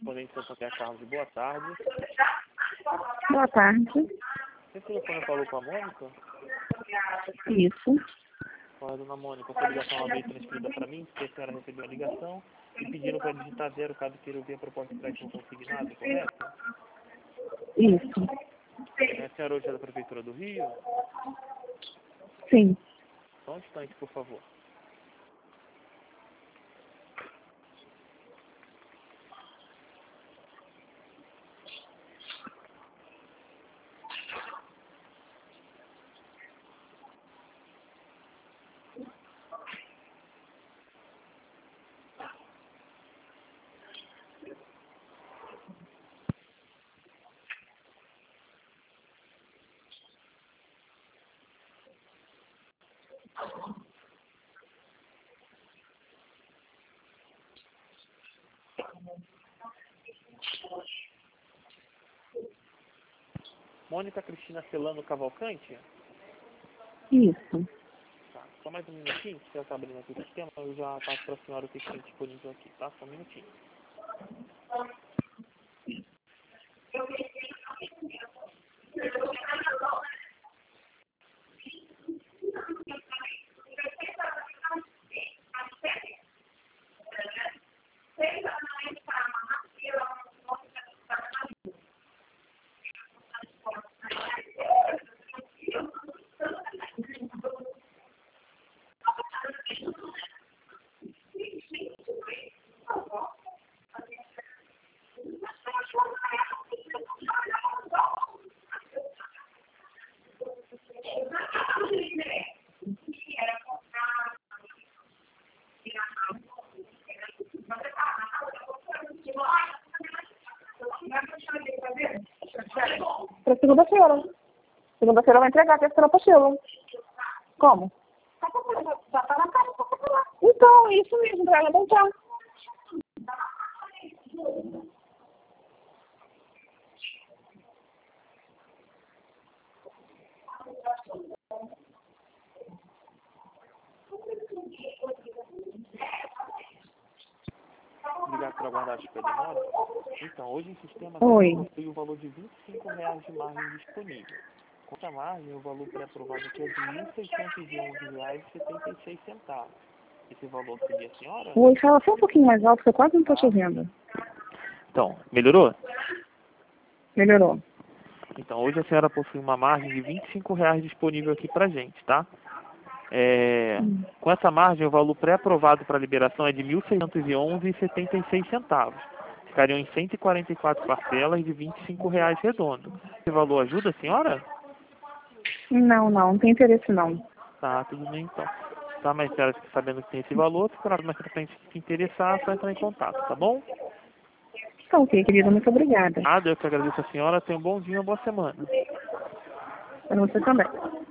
correspondente ao Santa Carlos, boa tarde. Boa tarde. Esse telefone falou com a Mônica? Isso. Olha, dona Mônica, essa ligação ela veio transferida para mim, porque a senhora recebeu a ligação e pediram para digitar 0 caso queira ouvir a proposta de empréstimo consignado, correto? Isso. A senhora hoje é da Prefeitura do Rio? Sim. Só um instante, por favor. Mônica Cristina Celano Cavalcante? Isso. Tá, só mais um minutinho, que já está abrindo aqui o sistema, eu já passo para a senhora o que tem disponível aqui, tá? Só um minutinho. Para segunda-feira. Segunda-feira eu vou entregar a terceira apostila. Como? Então, isso mesmo, para ela montar. Obrigado por aguardar a demora. Então, hoje em sistema Oi. possui o valor de R$ 25 de margem disponível. Com essa margem, o valor pré-aprovado aqui é de R$ 1.611,76. Esse valor seria a senhora? Oi, fala só um pouquinho mais alto, que eu quase não estou te ouvindo. Então, melhorou? Melhorou. Então, hoje a senhora possui uma margem de R$ 25 disponível aqui pra gente, tá? Com essa margem, o valor pré-aprovado para liberação é de R$ 1.611,76. Ficariam em 144 parcelas de R$ 25 redondo. Esse valor ajuda a senhora? Não tem interesse não. Tá, tudo bem então. Tá, mas a senhora sabendo que tem esse valor, se for mais pra frente se interessar, só entrar em contato, tá bom? Tá ok, querida, muito obrigada. Nada, eu que agradeço a senhora. Tenha um bom dia e uma boa semana. Para você também.